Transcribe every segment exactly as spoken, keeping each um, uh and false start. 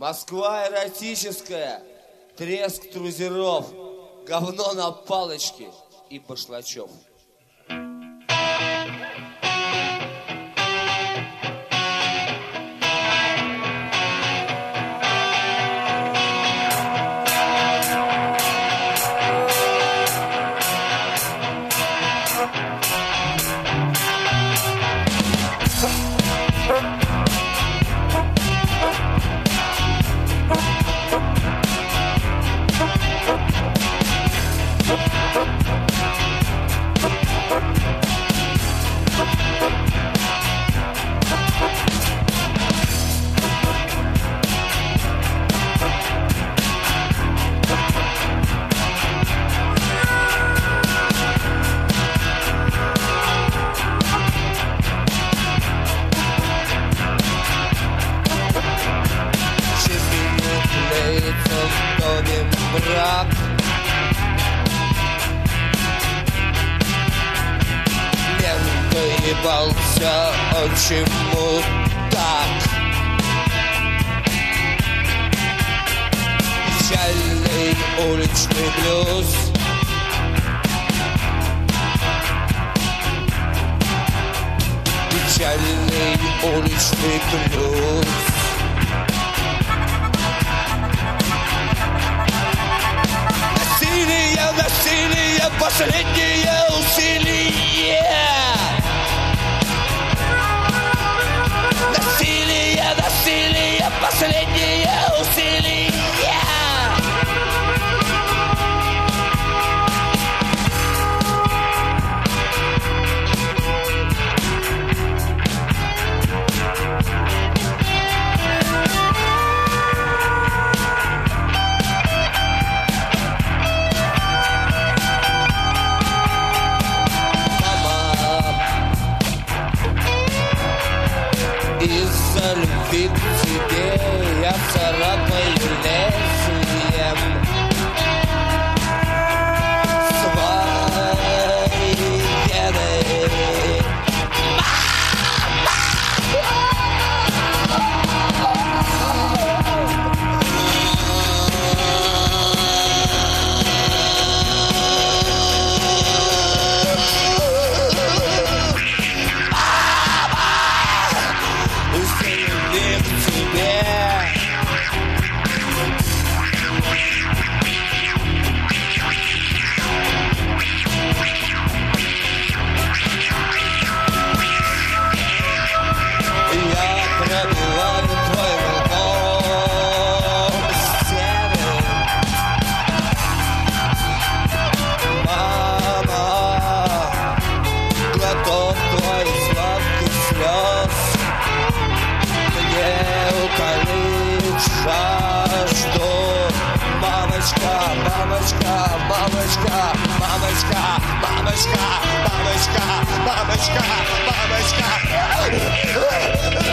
Москва эротическая, треск трузеров, говно на палочке и башлачев. Брак. Лента ебался, а чему так? Печальный уличный блюз. Печальный уличный блюз. Насилие, последнее усилие. Насилие, насилие, последнее усилие. Из-за любви к тебе я царапаю лезвием свои вены. Мамочка, мамочка, мамочка, мамочка, мамочка, мамочка, мамочка, мамочка.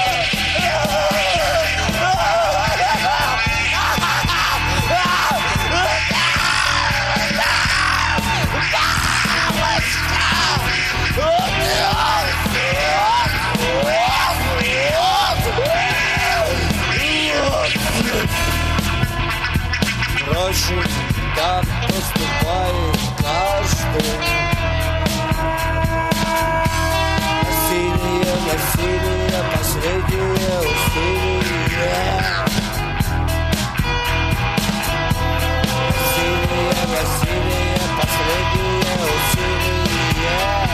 Впрочем, так поступает каждый. Насилие, насилие, последнее усилие. Насилие, насилие, последнее усилие.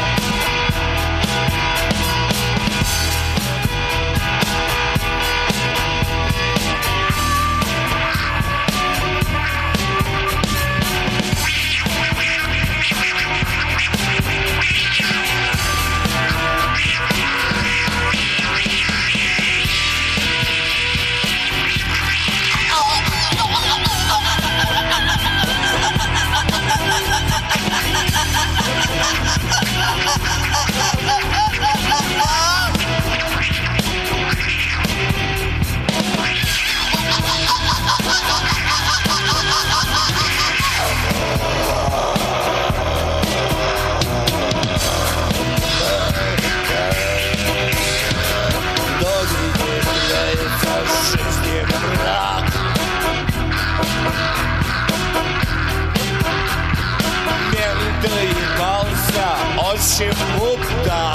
się mu ptak.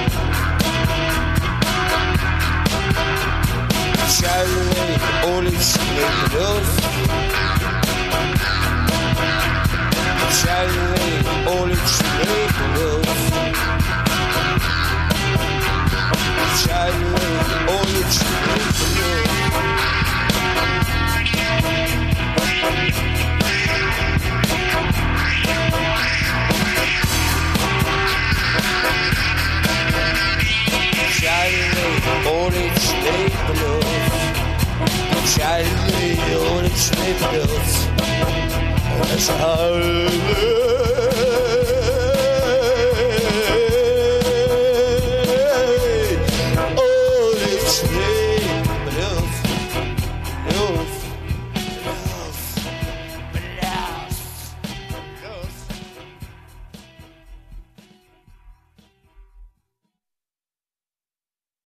Psialny uliczny blues, psialny uliczny blues, psialny uliczny blues. Psialny uliczny blues, psialny uliczny blues, psialny